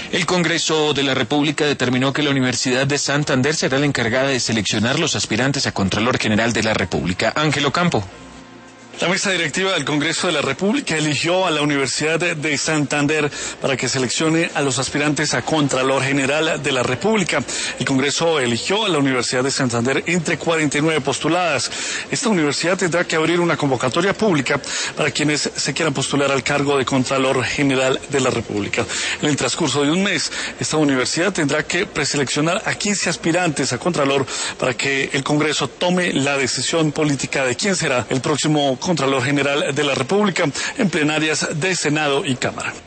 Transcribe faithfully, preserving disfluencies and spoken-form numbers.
El Congreso de la República determinó que la Universidad de Santander será la encargada de seleccionar los aspirantes a Contralor General de la República. Ángelo Campo. La mesa directiva del Congreso de la República eligió a la Universidad de Santander para que seleccione a los aspirantes a Contralor General de la República. El Congreso eligió a la Universidad de Santander entre cuarenta y nueve postuladas. Esta universidad tendrá que abrir una convocatoria pública para quienes se quieran postular al cargo de Contralor General de la República. En el transcurso de un mes, esta universidad tendrá que preseleccionar a quince aspirantes a Contralor para que el Congreso tome la decisión política de quién será el próximo Contralor General de la República en plenarias de Senado y Cámara.